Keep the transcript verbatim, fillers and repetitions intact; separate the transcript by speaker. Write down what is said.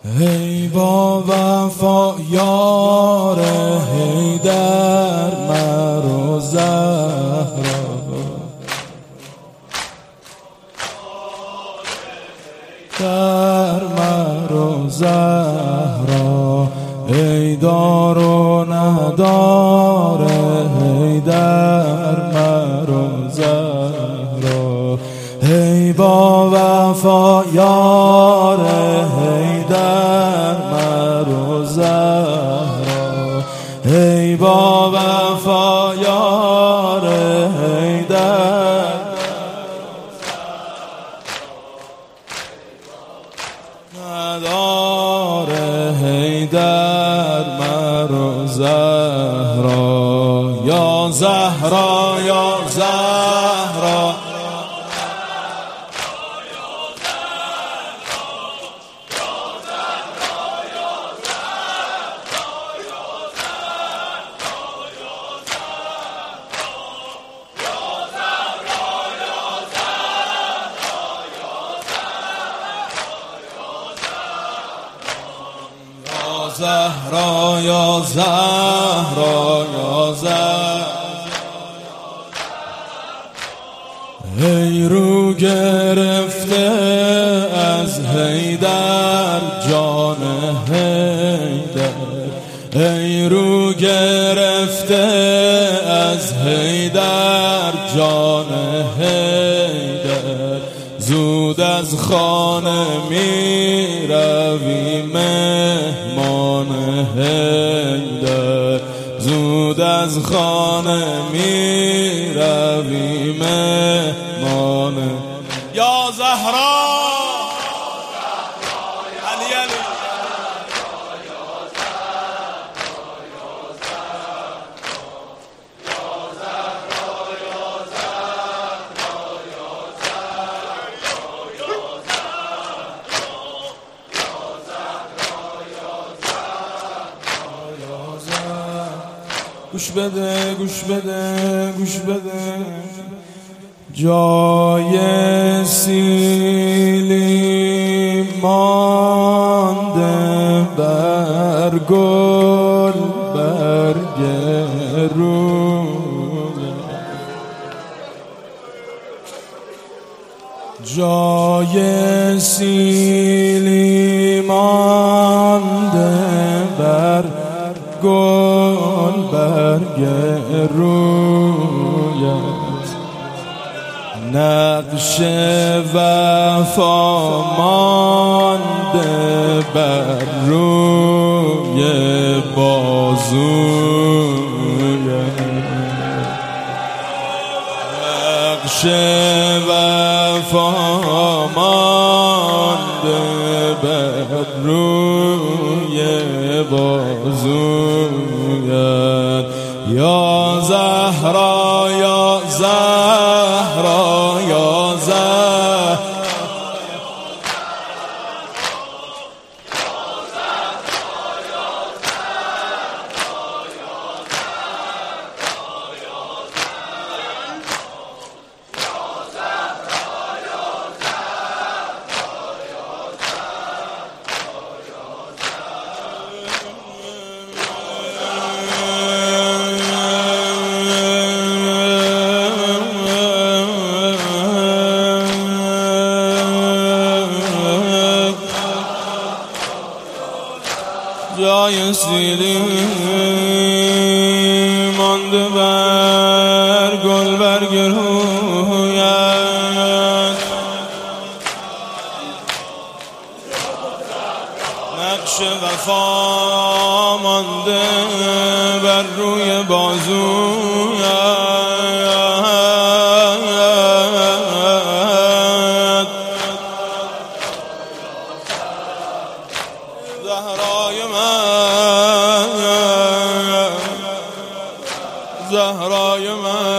Speaker 1: ای با وفا یار حیدر مرو زهرا، در مرو زهرا، ای دار و ندار حیدر مرو زهرا، ای با وفا یار حیدر مرو زهرا، ای با وفا یار حیدر ندار حیدر مرو زهرا، یا زهرا یا زهرا، زهرا یا زهرا یا زهرا، ای رو گرفته از حیدر جان حیدر، ای رو گرفته از حیدر جان حیدر، زود از خانه می روی مهمان حیدر، زود از خانه می روی مهمان یا زهرا علی علی گوش بده گوش بده گوش بده، جای سیلی مانده بر گل برگ روی، جای سیلی مانده بر گل برگ رویت، نقش وفا مانده بر روی بازویت، نقش وفا مانده بر روی بازویت، یا زهرا یا زهرا یا زهرا، جای سیلی مانده بر گل برگ رویت، نقش وفا مانده بر روی بازویت، زهرای من زهرای من